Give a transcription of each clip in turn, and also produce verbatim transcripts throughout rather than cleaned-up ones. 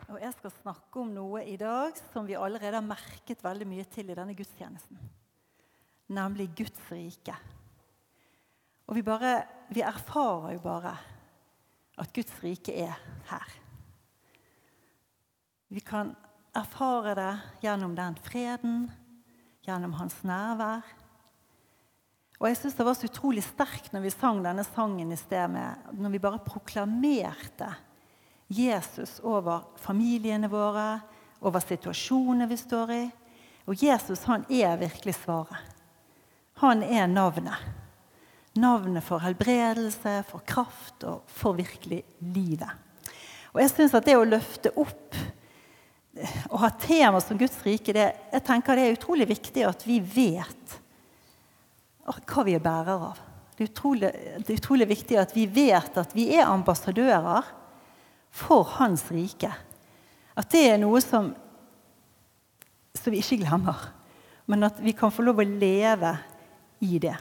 Og jeg skal snakke om noe i dag som vi allerede har merket veldig mye til i denne gudstjenesten. Nemlig Guds rike. Og vi, bare, vi erfarer jo bare at Guds rike er her. Vi kan erfare det gjennom den freden, gjennom hans nærvær. Og jeg synes det var så utrolig sterkt når vi sang denne sangen i sted med, når vi bare proklamerte Jesus over familiene våre, over situasjonene vi står i. Og Jesus, han er virkelig svaret. Han er navnet. Navnet for helbredelse, for kraft og for virkelig livet. Og jeg synes at det å løfte opp og ha tema som Guds rike, det, jeg tenker det er utrolig viktig at vi vet hva vi er bærer av. Det er utrolig, det er utrolig viktig at vi vet at vi er ambassadører for hans rike. At det er noe som, som vi ikke glemmer, men at vi kan få lov å leve i det.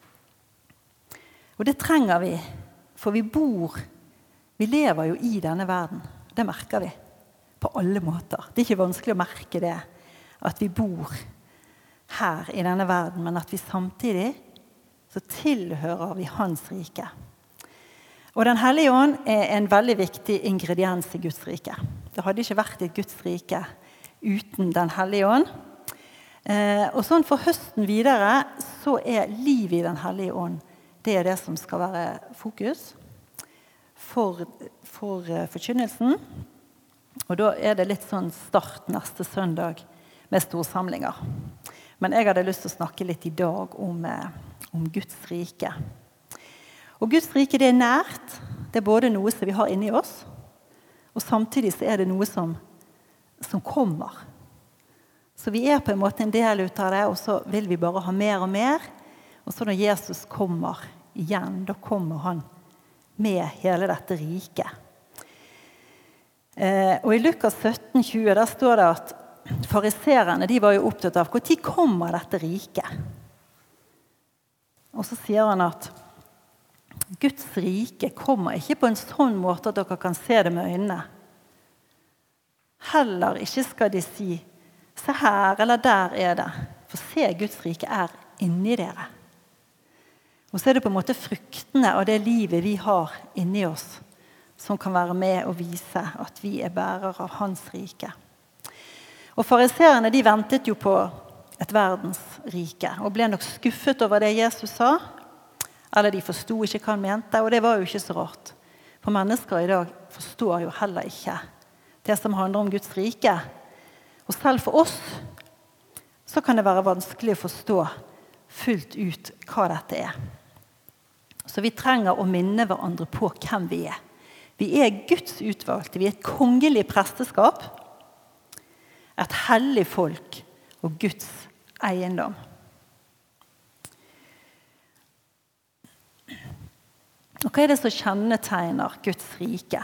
Og det trenger vi, for vi bor, vi lever jo i denne verden. Det merker vi på alle måter. Det er ikke vanskelig å merke det, at vi bor her i denne verden, men at vi samtidig så tilhører vi hans rike. Og Den hellige ånd er en veldig viktig ingrediens i Guds rike. Det hadde ikke vært et Guds rike uten Den hellige ånd. Eh, og sånn for høsten videre, så er livet i Den hellige ånd, det er det som skal være fokus for, for forkynnelsen. Og da er det litt sånn start neste søndag med storsamlinger. Men jeg hadde lyst til å snakke litt i dag om, om Guds rike. Og Guds rike, det er nært. Det er både noe som vi har inni oss, og samtidig så er det noe som, som kommer. Så vi er på en måte en del ut av det, og så vil vi bare ha mer og mer. Og så når Jesus kommer igjen, da kommer han med hele dette riket. Eh, og i Lukas sytten tjue, der står det at fariserene, de var jo opptatt av hvor tid kommer dette riket. Og så sier han at Guds rike kommer ikke på en sånn måte at dere kan se det med øynene. Heller ikke skal de si, se her eller der er det. For se, Guds rike er inni dere. Og så er det på en måte fruktene av det livet vi har inni oss, som kan være med og vise at vi er bærer av hans rike. Og fariserene, de ventet jo på et verdens rike, og ble nok skuffet over det Jesus sa, eller de forstod ikke hva han mente, og det var jo ikke så rart. For mennesker i dag forstår jo heller ikke det som handler om Guds rike. Og selv for oss så kan det være vanskelig å forstå fullt ut hva dette er. Så vi trenger å minne hverandre på hvem vi er. Vi er Guds utvalgte, vi er et kongelig presteskap, et hellig folk og Guds eiendom. Og hva er det som kjennetegner Guds rike?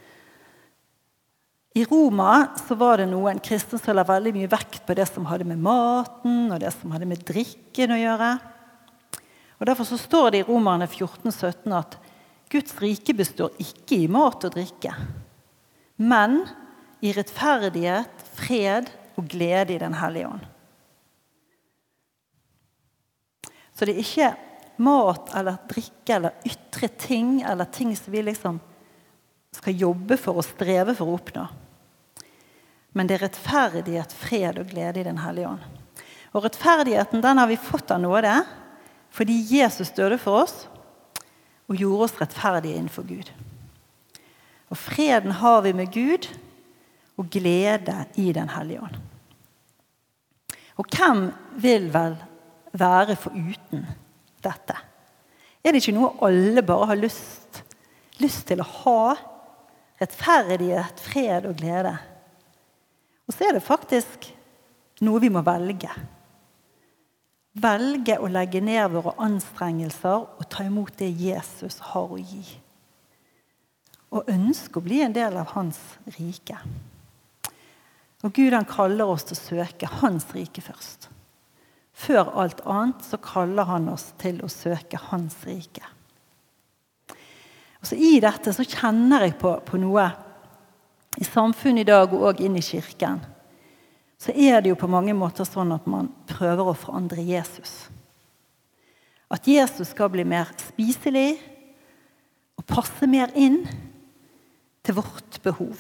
I Roma så var det noen kristne som la veldig mye vekt på det som hadde med maten og det som hadde med drikken å gjøre. Og derfor så står det i Romerne fjorten sytten at Guds rike består ikke i mat og drikke, men i rettferdighet, fred og glede i Den hellige ånd. Så det er ikke mat eller drikke eller ytre ting eller ting som vi liksom skal jobbe for og streve for å oppnå. Men det er rettferdighet, fred og glede i Den hellige ånd. Og rettferdigheten, den har vi fått av nåde fordi Jesus døde for oss og gjorde oss rettferdige innenfor Gud. Og freden har vi med Gud og glede i Den hellige ånd. Og hvem vil vel være foruten dette? Er det ikke noe alle bare har lyst, lyst til å ha? Rettferdighet, fred og glede. Og så er det faktisk noe vi må velge. Velge å legge ned våre anstrengelser og ta imot det Jesus har å gi. Og ønske å bli en del av hans rike. Og Gud han kaller oss til å søke hans rike først. Før alt annet så kaller han oss til å søke hans rike. Og så i dette så kjenner jeg på, på noe i samfunnet i dag og også inn i kirken, så er det jo på mange måter sånn at man prøver å forandre Jesus. At Jesus skal bli mer spiselig og passe mer inn til vårt behov.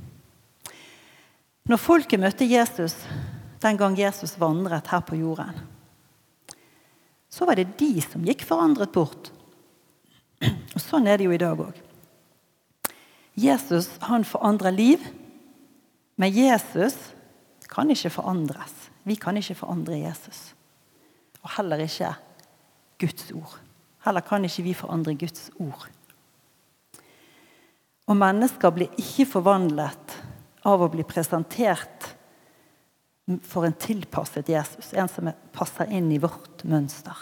Når folket møtte Jesus, den gang Jesus vandret her på jorden, så var det de som gikk forandret bort. Og sånn er det jo i dag også. Jesus, han forandrer liv, men Jesus kan ikke forandres. Vi kan ikke forandre Jesus. Og heller ikke Guds ord. Heller kan ikke vi forandre Guds ord. Og mennesker blir ikke forvandlet av å bli presentert for en tilpasset Jesus, en som passer inn i vårt mønster.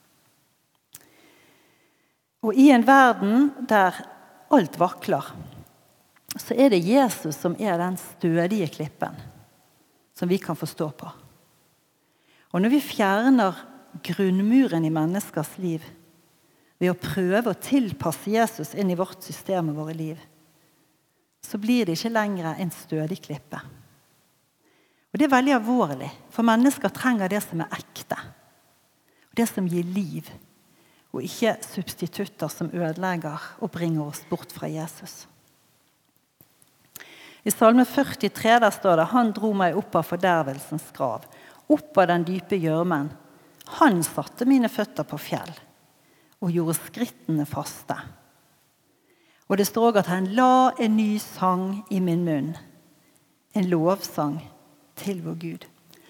Og i en verden der alt vakler, så er det Jesus som er den stødige klippen som vi kan forstå på. Og når vi fjerner grunnmuren i menneskers liv ved å prøve å tilpasse Jesus inn i vårt system og våre liv, så blir det ikke lenger en stødig klippe. Og det er veldig alvorlig, for mennesker trenger det som er ekte, og det som gir liv, og ikke substitutter som ødelegger og bringer oss bort fra Jesus. I Salme førtitre der står det: «Han dro meg opp av fordervelsens grav, opp av den dype gjørmen. Han satte mine føtter på fjell, og gjorde skrittene faste.» Og det står også at han la en ny sang i min munn, en lovsang til vår Gud.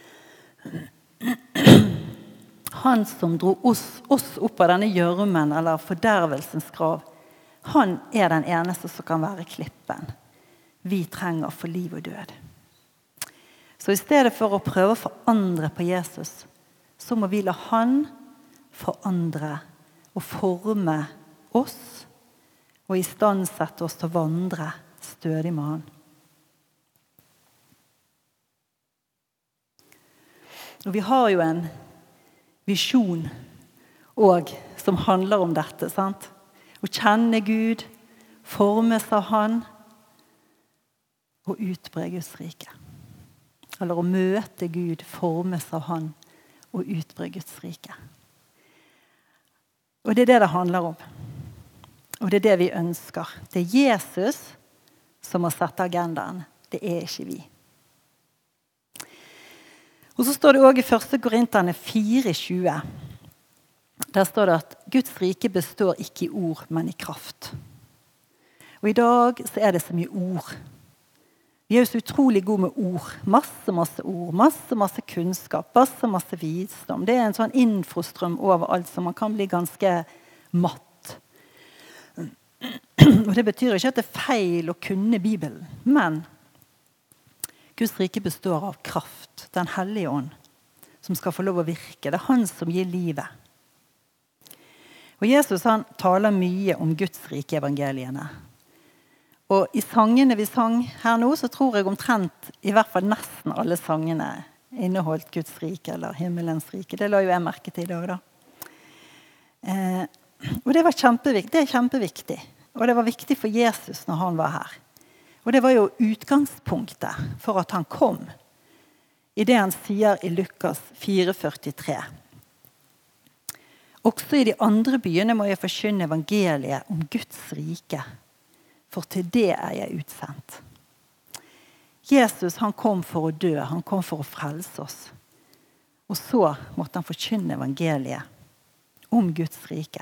Han som dro oss, oss opp av denne gjørmen, eller fordervelsens grav, han er den eneste som kan være klippen vi trenger for liv og død. Så i stedet for å prøve å forandre på Jesus, så må vi la han forandre og forme oss, og i stand sette oss til å vandre stødig med han. Og vi har jo en visjon også, som handler om dette, sant? Å kjenne Gud, formes av han, og utbre Guds rike. Eller å møte Gud, formes av han, og utbre Guds rike. Og det er det det handler om. Og det er det vi ønsker. Det er Jesus som har satt agendaen. Det er ikke vi. Og så står det også i første Korinterne fire tjue. Der står det at Guds rike består ikke i ord, men i kraft. Og i dag så er det så mye ord. Vi er jo så utrolig gode med ord. Masse, masse ord. Masse, masse kunnskap. Masse, masse visdom. Det er en sånn infostrøm overalt, så man kan bli ganske matt. Og det betyr ikke at det er feil å kunne Bibelen, men Guds rike består av kraft, den hellige ånd, som skal få lov å virke. Det er han som gir livet. Og Jesus han taler mye om Guds rike evangeliene. Og i sangene vi sang her nå, så tror jeg omtrent, i hvert fall nesten alle sangene, inneholdt Guds rike eller himmelens rike. Det la jo jeg merke til i dag da. Eh, og det var kjempeviktig. Det er kjempeviktig. Og det var viktig for Jesus når han var her. Og det var jo utgangspunktet for at han kom, i det han sier i Lukas fire førtitre. Også i de andre byene må jeg forkynne evangeliet om Guds rike, for til det er jeg utsendt. Jesus han kom for å dø, han kom for å frelse oss. Og så måtte han forkynne evangeliet om Guds rike.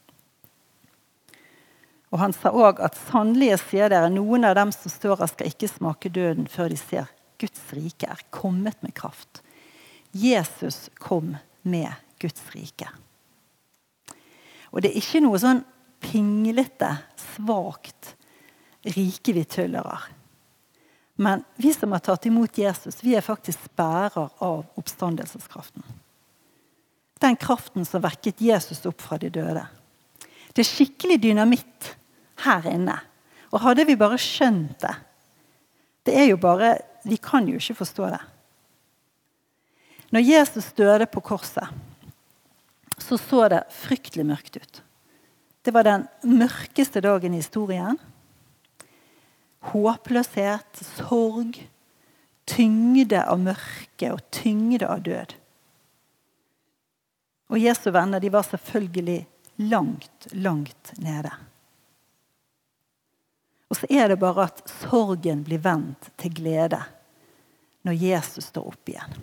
Og han sa også at sannelig sier dere, noen av dem som står her skal ikke smake døden før de ser Guds rike er kommet med kraft. Jesus kom med Guds rike. Og det er ikke noe sånn pinglete, svagt rike vi tøller. Men vi som har tatt imot Jesus, vi er faktisk bærer av oppstandelseskraften. Den kraften som vekket Jesus opp fra de døde. Det er skikkelig dynamitt her inne. Og hadde vi bare skjønt det, det er jo bare, vi kan jo ikke forstå det. Når Jesus døde på korset, så så det fryktelig mørkt ut. Det var den mørkeste dagen i historien. håpløshet, sorg, tyngde av mørke og tyngde av død. Og Jesu venner, de var selvfølgelig langt, langt nede. Og så er det bare at sorgen blir vendt til glede når Jesus står opp igjen.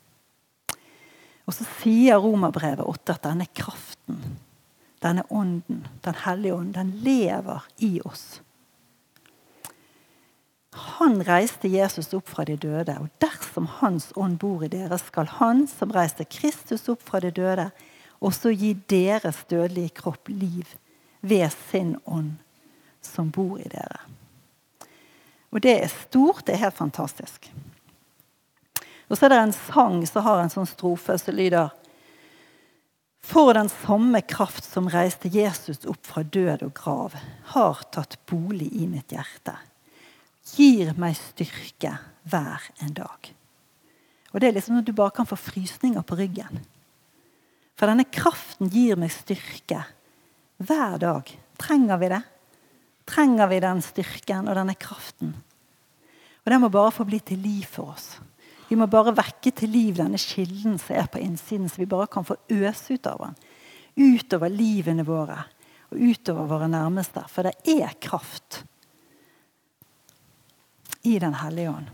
Og så sier Romerbrevet åtte at denne kraften, denne ånden, den hellige ånden, den lever i oss. Han reiste Jesus opp fra de døde, og dersom hans ånd bor i dere, skal han som reiste Kristus opp fra de døde, også gi deres dødelige kropp liv ved sin ånd som bor i dere. Og det er stort, det er helt fantastisk. Og så er det en sang som har en sånn strofe som lyder: For den samme kraft som reiste Jesus opp fra død og grav, har tatt bolig i mitt hjerte. Gir meg styrke hver en dag. Og det er liksom når du bare kan få frysninger på ryggen. For denne kraften gir meg styrke hver dag. Trenger vi det? Trenger vi den styrken og denne kraften? Og den må bare få bli til liv for oss. Vi må bare vekke til liv denne kilden som er på innsiden, så vi bare kan få øse ut av den. Utover livene våre og utover våre nærmeste. For det er kraft i den hellige ånd.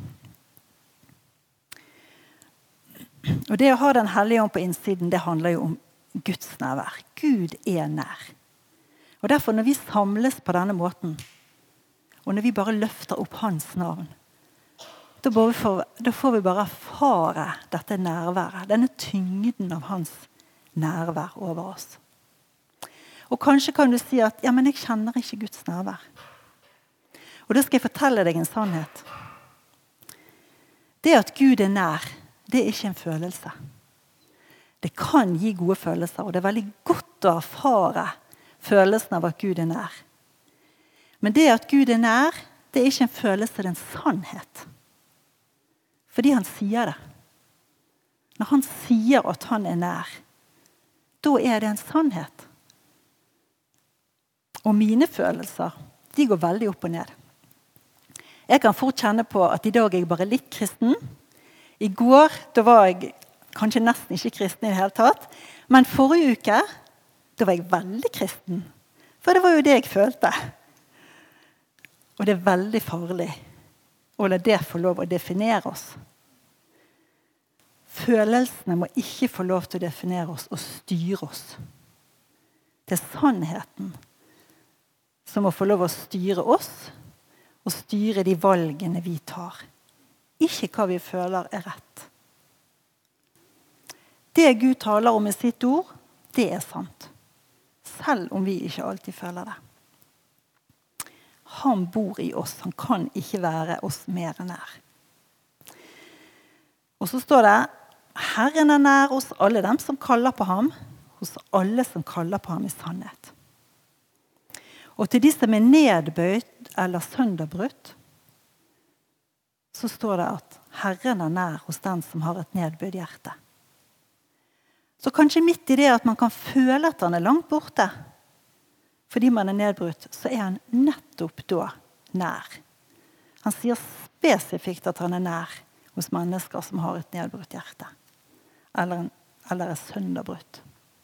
Og det å ha den hellige ånd på innsiden, det handler jo om Guds nærvær. Gud er nær. Og derfor når vi samles på denne måten, og når vi bare løfter opp hans navn, da, vi får, da får vi bare erfare dette nærværet, denne tyngden av hans nærvær over oss. Og kanskje kan du si at, ja, men jeg kjenner ikke Guds nærvær. Og da skal jeg fortelle deg en sannhet. Det at Gud er nær, det er ikke en følelse. Det kan gi gode følelser, og det er veldig godt å erfare følelsen av at Gud er nær. Men det at Gud er nær, det er ikke en følelse, det er en sannhet. Fordi han sier det. Når han sier at han er nær, da er det en sannhet. Og mine følelser, de går veldig opp og ned. Jeg kan fort kjenne på at i dag er jeg bare litt kristen. I går, da var jeg kanskje nesten ikke kristen i det hele tatt. Men forrige uke, da var jeg veldig kristen. For det var jo det jeg følte. Og det er veldig farlig å la det få lov å definere oss. Følelsene må ikke få lov til å definere oss og styre oss. Det er sannheten som må få lov å styre oss og styre de valgene vi tar. Ikke hva vi føler er rett. Det Gud taler om i sitt ord, det er sant. Selv om vi ikke alltid føler det. Han bor i oss. Han kan ikke være oss mer nær. Og så står det, Herren er nær hos alle dem som kaller på ham, hos alle som kaller på ham i sannhet. Og til de som er nedbøyd eller sønderbrutt, så står det at Herren er nær hos den som har et nedbøyd hjerte. Så kanskje midt i det at man kan føle at han er langt borte, fordi man er nedbrutt, så er han nettopp da nær. Han sier spesifikt at han er nær hos mennesker som har et nedbrutt hjerte, eller, eller er sønderbrutt.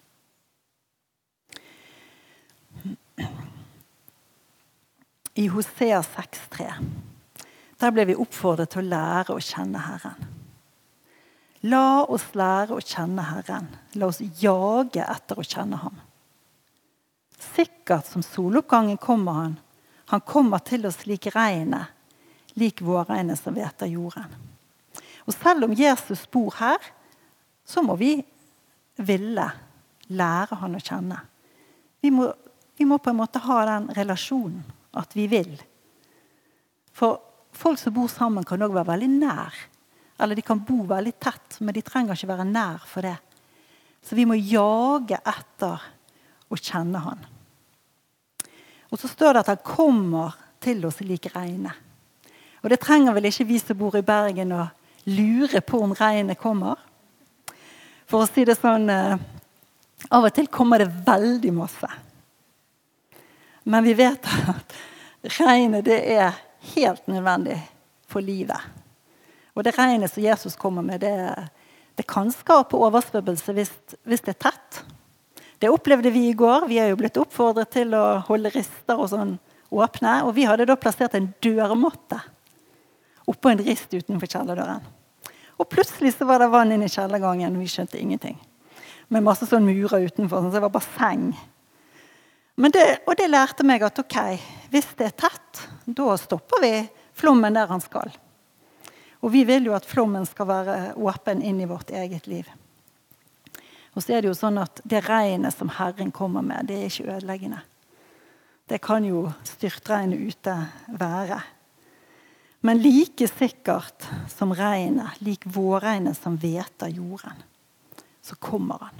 I Hosea seks tre, der ble vi oppfordret til å lære å kjenne Herren. La oss lære å kjenne Herren. La oss jage etter å kjenne ham. Sikkert som soloppgangen kommer han. Han kommer til oss lik regnet, lik vårregnet som veter jorden. Og selv om Jesus bor her, så må vi ville lære han å kjenne. Vi må, vi må på en måte ha den relasjonen, at vi vil. For folk som bor sammen kan også være veldig nær. Eller de kan bo veldig tett, men de trenger ikke være nær for det. Så vi må jage etter å kjenne han. Og så står det at han kommer til oss lik regnet. Og det trenger vel ikke vi som bor i Bergen å lure på om regnet kommer. For å si det sånn, av og til kommer det veldig masse. Men vi vet at regnet det er helt nødvendig for livet. Og det regnet som Jesus kommer med, det, det kan skape oversvømmelse hvis, hvis det er tett. Det opplevde vi i går. Vi er jo blitt oppfordret til å holde rister og sånn åpne, og vi hadde da plassert en dørmåtte oppå en rist utenfor kjellerdøren. Og plutselig så var det vann inn i kjellergangen, og vi skjønte ingenting. Med masse sånn murer utenfor, så det var basseng. Men det, og det lærte meg at ok, hvis det er tett, da stopper vi flommen der han skal. Og vi vil jo at flommen skal være åpen inn i vårt eget liv. Og så er det jo sånn at det regnet som Herren kommer med, det er ikke ødeleggende. Det kan jo styrtregnet ute være. Men like sikkert som regnet, lik vårregnet som veter jorden, så kommer han.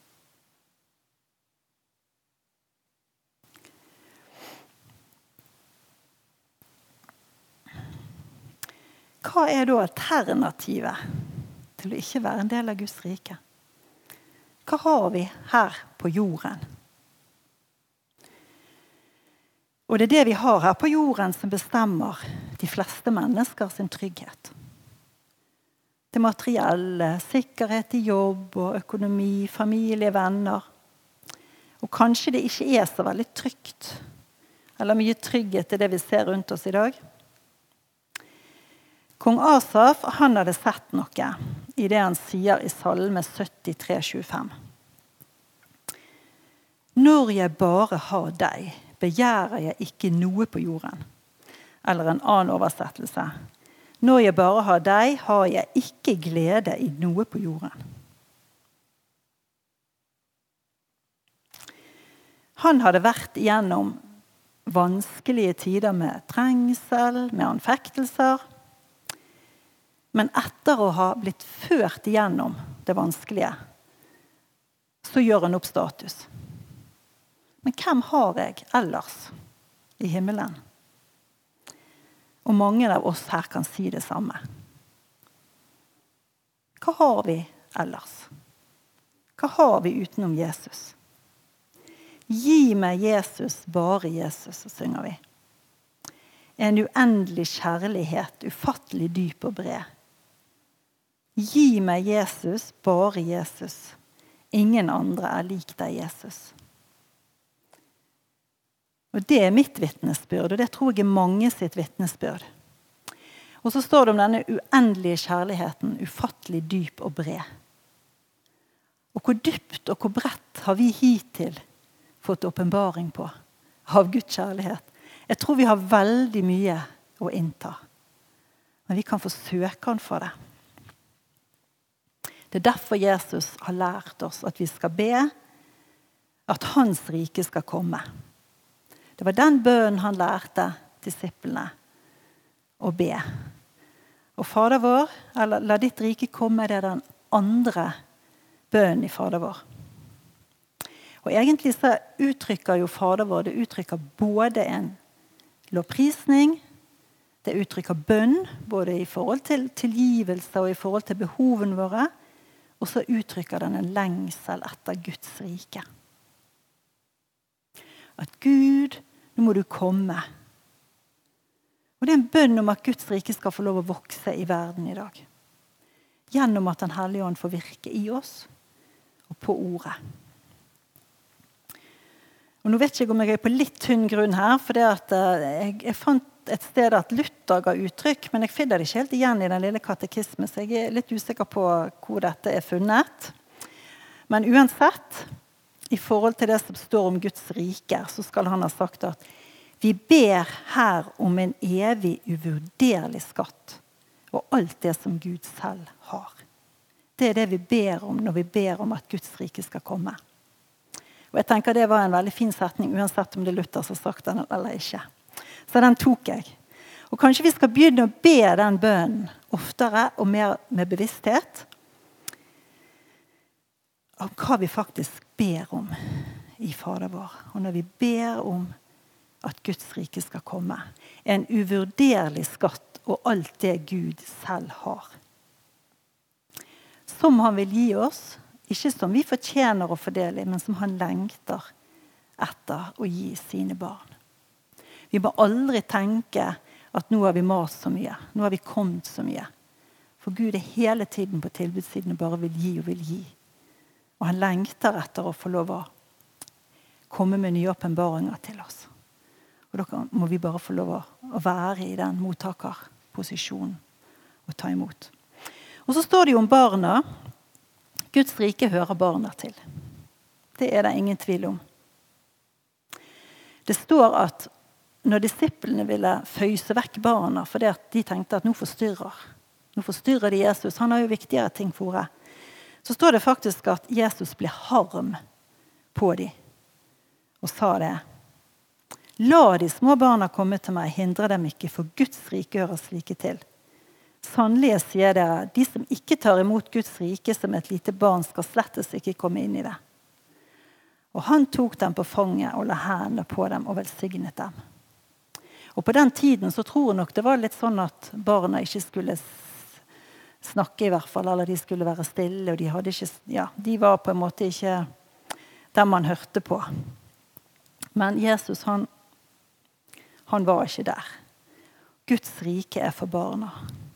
Hva er da alternativet til å ikke være en del av Guds rike? Hva har vi her på jorden? Og det er det vi har her på jorden som bestemmer de fleste mennesker sin trygghet. Det materielle, sikkerhet i jobb og økonomi, familie, venner. Og kanskje det ikke er så veldig trygt, eller mye trygghet i det vi ser rundt oss i dag. Kong Asaf, han hadde sett noe i det han sier i Salme syttitre tjuefem. Når jeg bare har deg, begjærer jeg ikke noe på jorden. Eller en annen oversettelse. Når jeg bare har deg, har jeg ikke glede i noe på jorden. Han hadde vært igjennom vanskelige tider med trengsel, med anfektelser. Men etter å ha blitt ført igjennom det vanskelige, så gjør han opp status. Men hvem har jeg ellers i himmelen? Og mange av oss her kan si det samme. Hva har vi ellers? Hva har vi utenom Jesus? Gi meg Jesus, bare Jesus, så synger vi. En uendelig kjærlighet, ufattelig dyp og bred. Gi meg Jesus, bare Jesus. Ingen andre er lik deg, Jesus. Og det er mitt vittnesbyrd, og det tror jeg er mange sitt vittnesbyrd. Og så står det om denne uendelige kjærligheten, ufattelig dyp og bred. Og hvor dypt og hvor bredt har vi hittil fått åpenbaring på av Guds kjærlighet? Jeg tror vi har veldig mye å innta, men vi kan få søke han for det. Det er derfor Jesus har lært oss at vi skal be at hans rike skal komme. Det var den bønnen han lærte disiplene å be. Og Fader vår, eller la ditt rike komme, det er den andre bønnen i Fader vår. Og egentlig så uttrykker jo Fader vår, det uttrykker både en lovprisning, det uttrykker bønn, både i forhold til tilgivelse og i forhold til behovene våre, og så uttrykker den en lengsel etter Guds rike. At Gud, nå må du komme. Og det er en bønn om at Guds rike skal få lov å vokse i verden i dag. Gjennom at den Hellige Ånd får virke i oss og på ordet. Og nå vet jeg ikke om jeg er på litt tynn grunn her, for det at jeg, jeg fant et sted at Luther ga uttrykk, men jeg finner det ikke helt igjen i den lille katekismen, så jeg er litt usikker på hvor dette er funnet. Men uansett, i forhold til det som står om Guds rike, så skal han ha sagt at vi ber her om en evig uvurderlig skatt, og alt det som Gud selv har. Det er det vi ber om når vi ber om at Guds rike skal komme. Og jeg tenker det var en veldig fin setning, uansett om det er Luther som har sagt den eller ikke. Så den tok jeg. Og kanskje vi skal begynne å be den bønnen oftere og mer med bevissthet om hva vi faktisk ber om i Fader vår. Og når vi ber om at Guds rike skal komme. En uvurderlig skatt og alt det Gud selv har. Som han vil gi oss, ikke som vi fortjener å fordele, men som han lengter etter å gi sine barn. Vi må aldri tenke at nå har vi mast så mye. Nå har vi kommet så mye. For Gud er hele tiden på tilbudssiden og bare vil gi og vil gi. Og han lengter etter å få lov å komme med nye åpenbaringer til oss. Og da må vi bare få lov å være i den mottakerposisjonen og ta imot. Og så står det jo om barna. Guds rike hører barna til. Det er det ingen tvil om. Det står at når disiplene ville føyse vekk barna, fordi at de tenkte at nå forstyrrer, nå forstyrrer de Jesus, han har jo viktigere ting for det, så står det faktisk at Jesus ble harm på dem, og sa det. La de små barna komme til meg, hindre dem ikke, for Guds rike hører slike til. Sannelig sier dere, de som ikke tar imot Guds rike som et lite barn, skal slettes ikke komme inn i det. Og han tok dem på fanget og la hendene på dem og velsignet dem. Og på den tiden så tror jeg nok det var litt sånn at barna ikke skulle snakke i hvert fall, eller de skulle være stille, og de, hadde ikke, ja, de var på en måte ikke der man hørte på. Men Jesus, han, han var ikke der. Guds rike er for barna.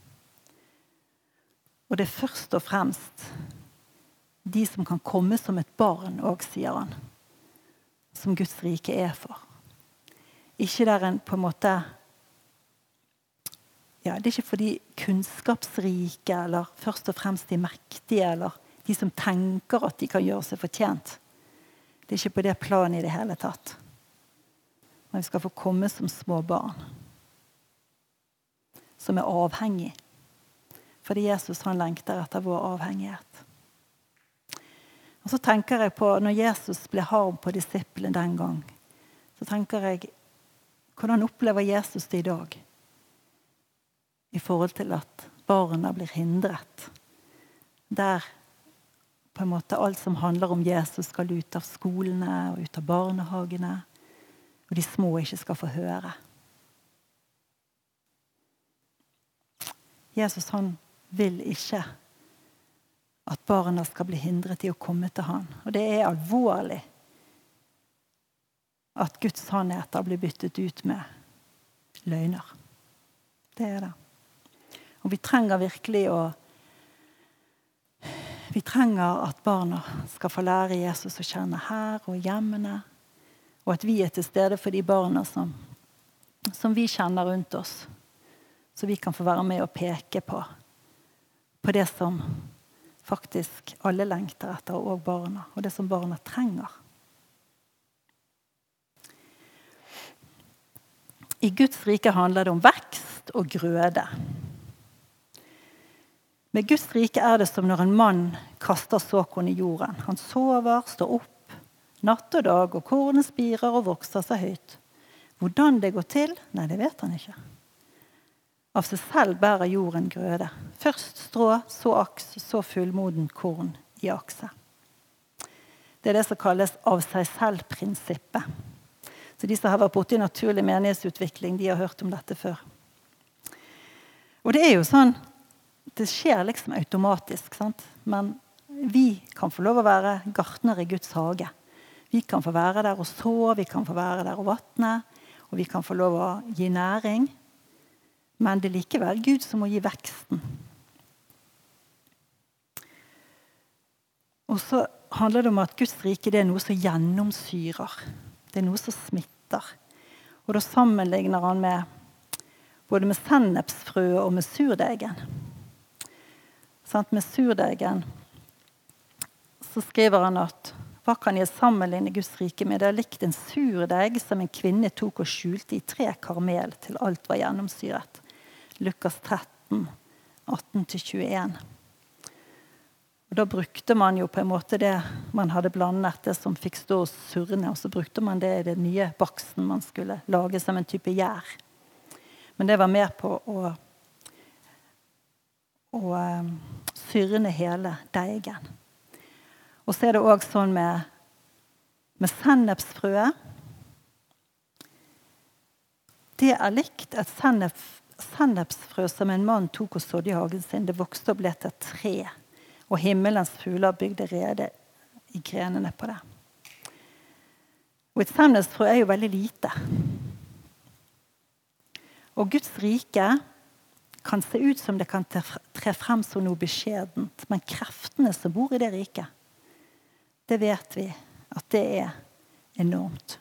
Og det er først og fremst de som kan komme som et barn, og sier han, som Guds rike er for. Ikke der en på en måte, ja, det er ikke for de kunnskapsrike, eller først og fremst de mektige, eller de som tenker at de kan gjøre seg fortjent. Det er ikke på det planet i det hele tatt. Men vi skal få komme som små barn, som er avhengig. Fordi Jesus han lengter etter vår avhengighet. Og så tenker jeg på, når Jesus ble harm på disiplene den gang, så tenker jeg, hvordan opplever Jesus det i dag? I forhold til at barna blir hindret. Der på en måte alt som handler om Jesus skal ut av skolene og ut av barnehagene, og de små ikke skal få høre. Jesus han vil ikke at barna skal bli hindret i å komme til han. Og det er alvorlig at Guds sannheter blir byttet ut med løgner. Det er det. Og vi trenger virkelig å vi trenger at barna skal få lære Jesus å kjenne her og hjemmene, og at vi er til stede for de barna som, som vi kjenner rundt oss, så vi kan få være med og peke på på det som faktisk alle lengter etter, og barna, og det som barna trenger. I Guds rike handler det om vekst og grøde. Med Guds rike er det som når en mann kaster såkorn i jorden. Han sover, står opp, natt og dag, og kornet spirer og vokser seg høyt. Hvordan det går til? Nei, det vet han ikke. Av seg selv bærer jorden grøde. Først strå, så aks, så fullmoden korn i akse. Det er det som kalles av seg selv-prinsippet. Så de som har vært borte i naturlig menighetsutvikling, de har hørt om dette før. Og det er jo sånn, det skjer liksom automatisk, sant? Men vi kan få lov å være gartner i Guds hage. Vi kan få være der og så, vi kan få være der og vattne, og vi kan få lov å gi næring. Men det er likevel Gud som må gi veksten. Og så handler det om at Guds rike det er noe som gjennomsyrer. Det er noe som smitter. Og da sammenligner han med både med sennepsfrø og med surdeigen. Sant? Med surdeigen så skriver han at hva kan jeg sammenligne Guds rike med? Det er likt en surdeig som en kvinne tok og skjulte i tre karmel til alt var gjennomsyret. Lukas tretten, atten til tjueen. Og da brukte man jo på en måte det man hadde blandet, det som fikk stå og surne, og så brukte man det i det nye baksten man skulle lage som en type gjær. Men det var med på å, å um, syrne hele deigen. Og så er det også sånn med, med sennepsfrø. Det er likt et sennep, sennepsfrø som en mann tok og sådde i hagen sin. Det vokste og ble til et tre. Og himmelens fugler bygde rede i grenene på det. Og et sennepsfrø er jo veldig lite. Og Guds rike kan se ut som det kan tre frem som noe beskjedent, men kreftene som bor i det riket, det vet vi at det er enormt.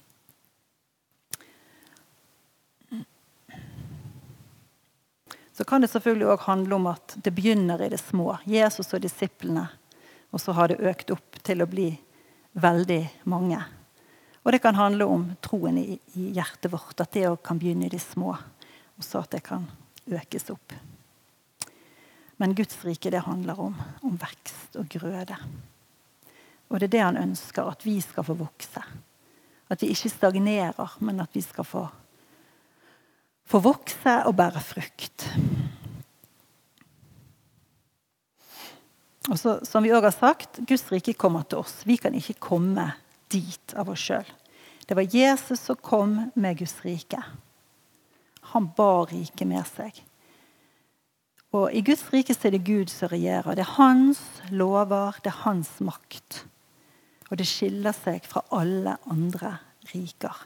Så kan det selvfølgelig også handle om at det begynner i det små. Jesus og disiplene, og så har det økt opp til å bli veldig mange. Og det kan handle om troen i, i hjertet vårt, at det også kan begynne i det små, og så at det kan økes opp. Men Guds rike, det handler om, om vekst og grøde. Og det er det han ønsker, at vi skal få vokse. At vi ikke stagnerer, men at vi skal få, få vokse og bære frukt. Og så, som vi også har sagt, Guds rike kommer til oss. Vi kan ikke komme dit av oss selv. Det var Jesus som kom med Guds rike. Han bar riket med seg. Og i Guds rike så er det Gud som regjerer. Det er hans lover, det er hans makt. Og det skiller seg fra alle andre riker.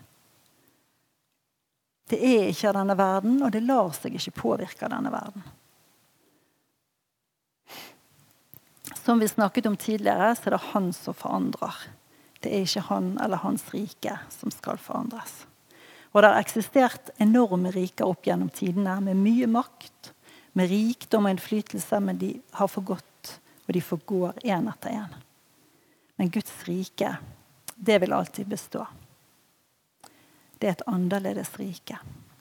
Det er ikke av denne verden, og det lar seg ikke påvirke av denne verden. Som vi snakket om tidligere, så er det han som forandrer. Det er ikke han eller hans rike som skal forandres. Og det har eksistert enorme riker opp gjennom tidene, med mye makt, med rikdom og innflytelse, men de har forgått, og de forgår en etter en. Men Guds rike, det vil alltid bestå. Det er et annerledes rike.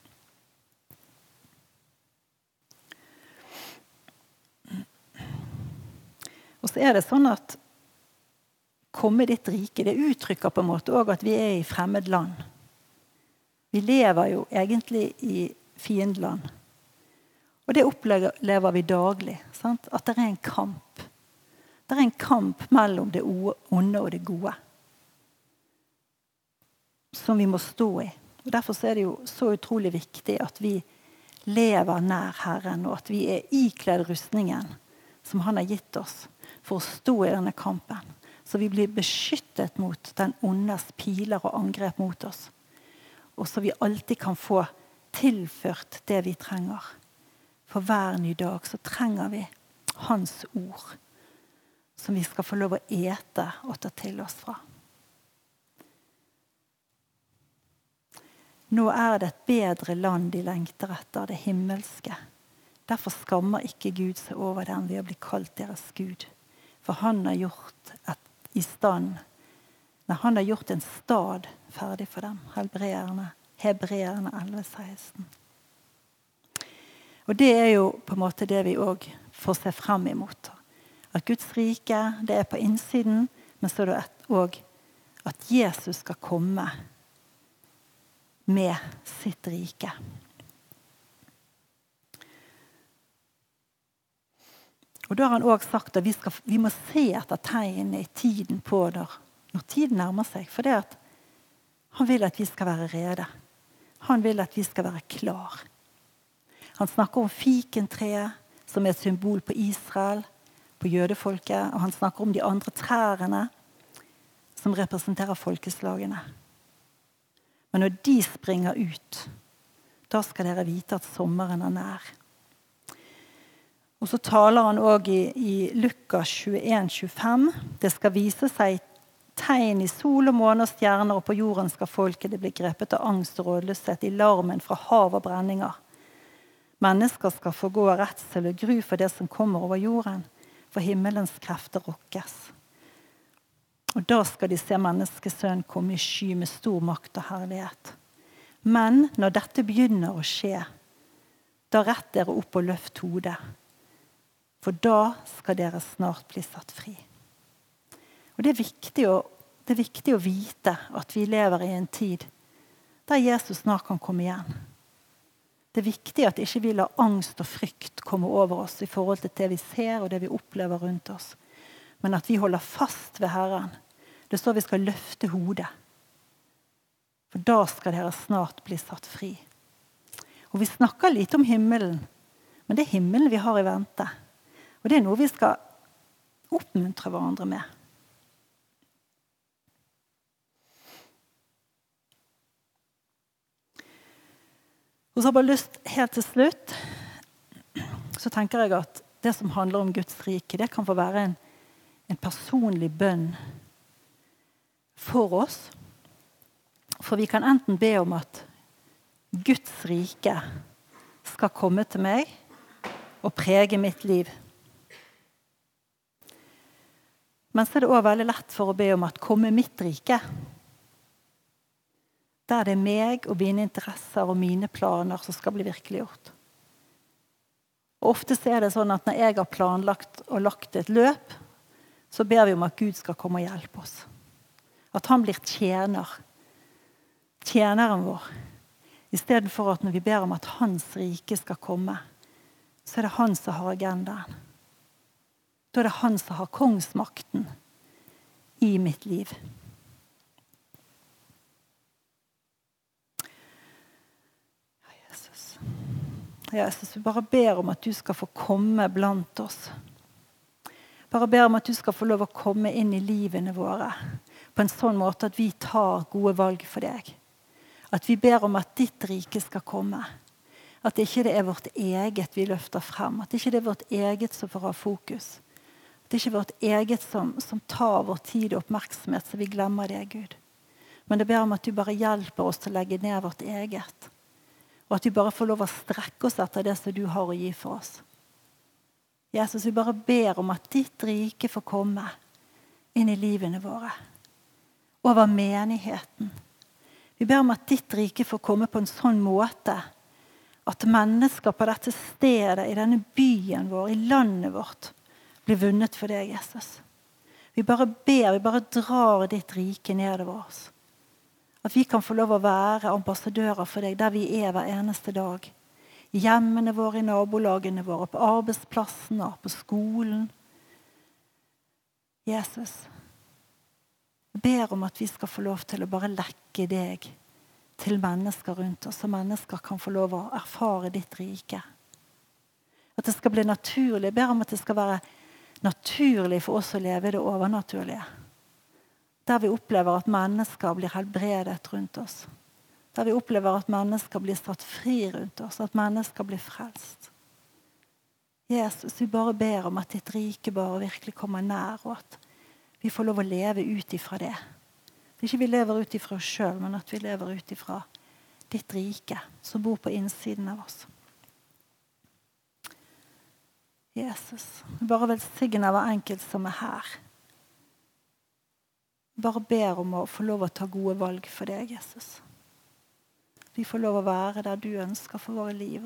Og så er det sånn at komme ditt rike, det uttrykker på en måte også at vi er i fremmed land. Vi lever jo egentlig i fiendland. Og det opplever vi daglig, sant? At det er en kamp. Det er en kamp mellom det onde og det gode. Som vi må stå i. Og derfor er det jo så utrolig viktig at vi lever nær Herren, og at vi er ikledd rustningen som han har gitt oss for å stå i denne kampen. Så vi blir beskyttet mot den ondes piler og angrep mot oss. Og så vi alltid kan få tilført det vi trenger. For hver ny dag så trenger vi hans ord, som vi skal få lov å ete og ta til oss fra. Nå er det et bedre land de lengter etter, det himmelske. Derfor skammer ikke Gud seg over dem ved å bli kalt deres Gud. For han har gjort et i stand, når han har gjort en stad ferdig for dem. Hebreerne, Hebreerne elleve seksten. Og det er jo på en måte det vi også får se frem imot. At Guds rike, det er på innsiden, men så er det også at Jesus skal komme med sitt rike. Og da har han også sagt at vi, skal, vi må se etter tegnene i tiden på når, når tiden nærmer seg. For det at han vil at vi skal være rede. Han vil at vi skal være klar. Han snakker om fikentreet, som er et symbol på Israel, på jødefolket. Og han snakker om de andre trærne, som representerer folkeslagene. Men når de springer ut, da skal dere vite at sommeren er nær. Og så taler han også i, i Lukas tjueen tjuefem. Det skal vise seg tegn i sol og måne og stjerner, og på jorden skal folket bli grepet av angst og rådløshet i larmen fra hav og brenninger. Mennesker skal få gå av redsel og gru for det som kommer over jorden, for himmelens krefter rokkes. Og da skal de se menneskesønnen komme i sky med stor makt og herlighet. Men når dette begynner å skje, da rett dere opp og løft hodet, for da skal dere snart bli satt fri. Og det er viktig å, det er viktig å vite at vi lever i en tid der Jesus snart kan komme igjen. Det er viktig at ikke vi lar angst og frykt komme over oss i forhold til det vi ser og det vi opplever rundt oss. Men at vi holder fast ved Herren. Det står vi skal løfte hodet. For da skal dere snart bli satt fri. Og vi snakker litt om himmelen, men det er himmelen vi har i vente. Og det er noe vi skal oppmuntre hverandre med. Og så har jeg bare lyst, helt til slutt, så tenker jeg at det som handler om Guds rike, det kan få være en, en personlig bønn for oss. For vi kan enten be om at Guds rike skal komme til meg og prege mitt liv. Men så er det også veldig lett for å be om at komme mitt rike. Der det er meg og mine interesser og mine planer som skal bli virkeliggjort. Og ofte er det sånn at når jeg har planlagt og lagt et løp, så ber vi om at Gud skal komme og hjelpe oss. At han blir tjener. Tjeneren vår. I stedet for at når vi ber om at hans rike skal komme, så er det han som har agendaen. Da er det han som har kongsmakten i mitt liv. Ja, Jesus, vi bare ber om at du skal få komme blant oss. Bare ber om at du skal få lov å komme inn i livene våre på en sånn måte at vi tar gode valg for deg. At vi ber om at ditt rike skal komme. At det ikke er vårt eget vi løfter frem. At det ikke er vårt eget som får ha fokus. At det ikke er vårt eget som, som tar vår tid og oppmerksomhet, så vi glemmer det, Gud. Men det ber om at du bare hjelper oss til å legge ned vårt eget. Og at vi bare får lov å strekke oss etter det som du har å gi for oss. Jesus, vi bare ber om at ditt rike får komme inn i livene våre. Over menigheten. Vi ber om at ditt rike får komme på en sånn måte at mennesker på dette stedet, i denne byen vår, i landet vårt, blir vunnet for deg, Jesus. Vi bare ber, vi bare drar ditt rike nedover oss. At vi kan få lov å være ambassadører for deg der vi er hver eneste dag. I hjemmene våre, i nabolagene våre, på arbeidsplassene, på skolen. Jesus, jeg ber om at vi skal få lov til å bare lekke deg til mennesker rundt oss, så mennesker kan få lov å erfare ditt rike. At det skal bli naturlig. Jeg ber om at det skal være naturlig for oss å leve det overnaturlige. Der vi opplever at mennesker blir helbredet rundt oss. Der vi opplever at mennesker blir satt fri rundt oss. At mennesker blir frelst. Jesus, vi bare ber om at ditt rike bare virkelig kommer nær, og at vi får lov å leve ut ifra det. Det er ikke vi lever ut ifra oss selv, men at vi lever ut ifra ditt rike som bor på innsiden av oss. Jesus, vi bare velsigne hver enkelt som er her. Bare ber om å få lov å ta gode valg for deg, Jesus. Vi får lov å være der du ønsker for våre liv.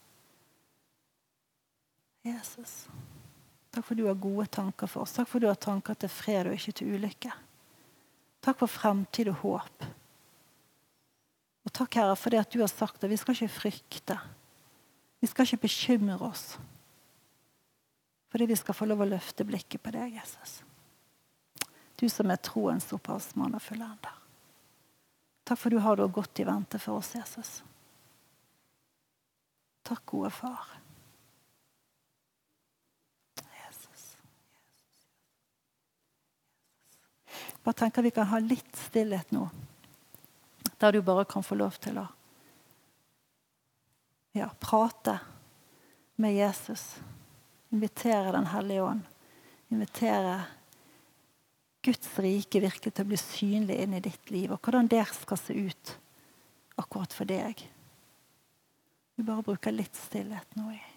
Jesus, takk for du har gode tanker for oss. Takk for du har tanker til fred og ikke til ulykke. Takk for fremtid og håp. Og takk, Herre, for det at du har sagt at vi skal ikke frykte. Vi skal ikke bekymre oss. Fordi vi skal få lov å løfte blikket på deg, Jesus. Du som er troens opphavsmann og fullender. Takk for du har det godt i vente for oss, Jesus. Takk, gode far. Jesus. Bare tenker vi kan ha litt stillhet nå. Der du bare kan få lov til å ja, prate med Jesus. Invitere den hellige ånd. Invitere Guds rike virkelig til å bli synlig inn i ditt liv, og hvordan det skal se ut akkurat for deg. Vi bare bruker litt stillhet nå i.